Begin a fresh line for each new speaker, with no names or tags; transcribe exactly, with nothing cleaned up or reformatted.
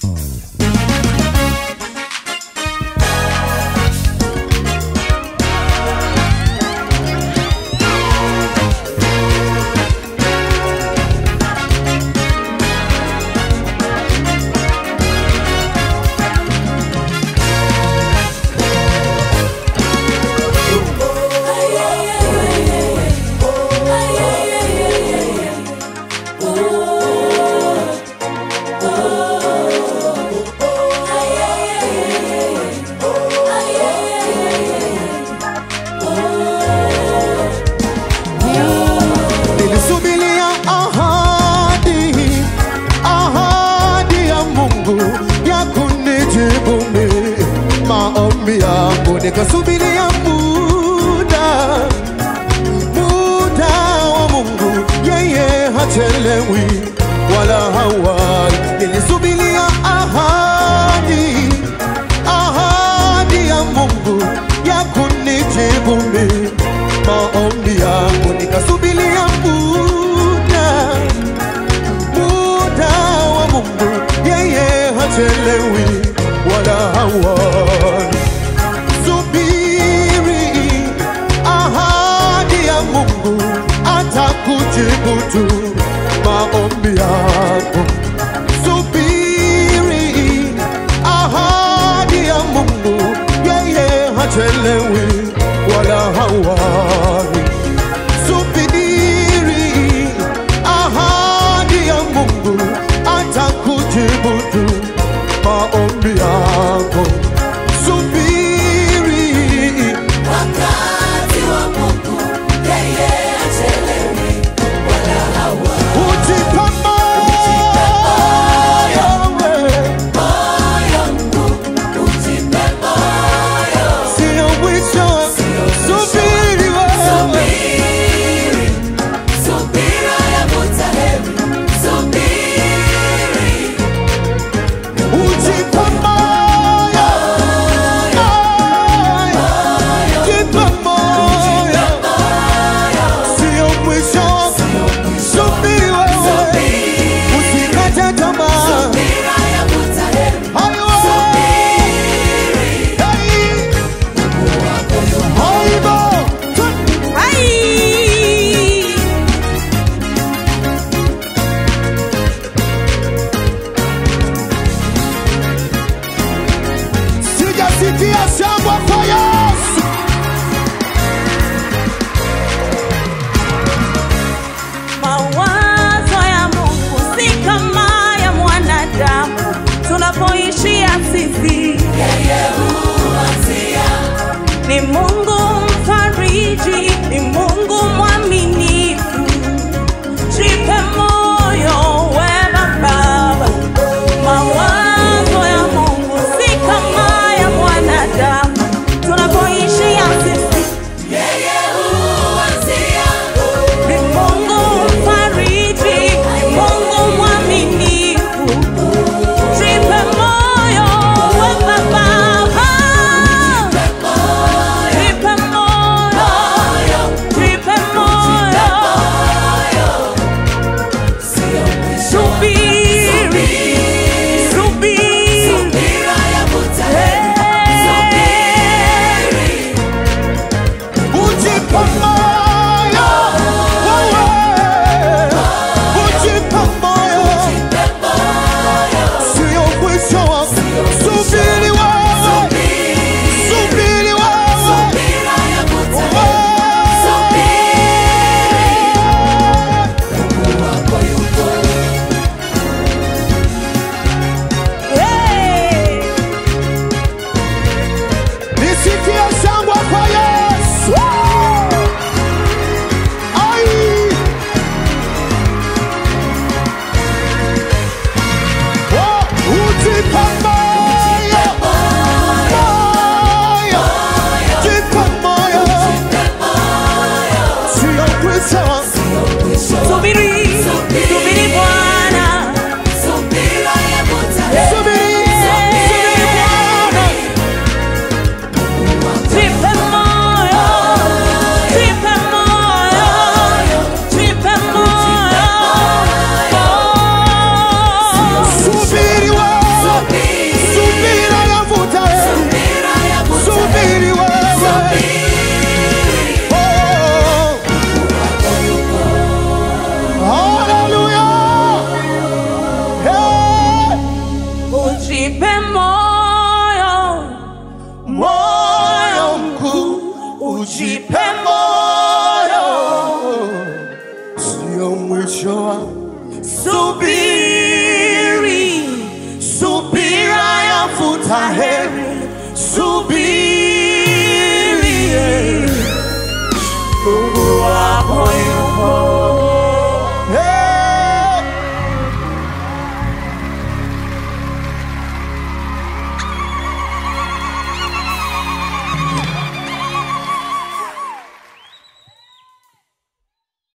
Nikasubiria muda, muda wa Mungu, yeye hachelewi wala hawai. Nilisubiria ahadi, ahadi ya Mungu ya kunijibu mimi maombi yangu. Nikasubiria muda, muda wa Mungu, yeye hachelewi wala hawai. Mungu atakujibu tu maombi yako. Subiri ahadi ya Mungu, yeye hachelewi wala hawai. Subiri ahadi ya Mungu, atakujibu tu maombi yako. Subiri
wakati wa Mungu, yeye hachelewi wala hawai.
Ujipa sio mwisho wa
subiri